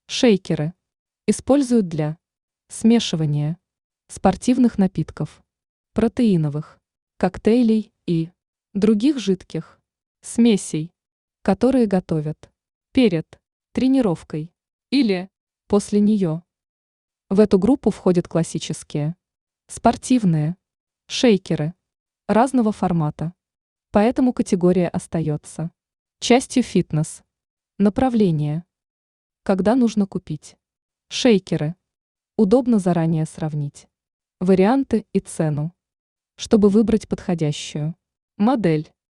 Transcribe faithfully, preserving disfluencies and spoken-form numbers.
Шейкеры используют для смешивания спортивных напитков, протеиновых, коктейлей и других жидких смесей, которые готовят перед тренировкой или после нее. В эту группу входят классические спортивные шейкеры разного формата, поэтому категория остается частью фитнес направления. Когда нужно купить шейкеры, удобно заранее сравнить варианты и цену, чтобы выбрать подходящую модель.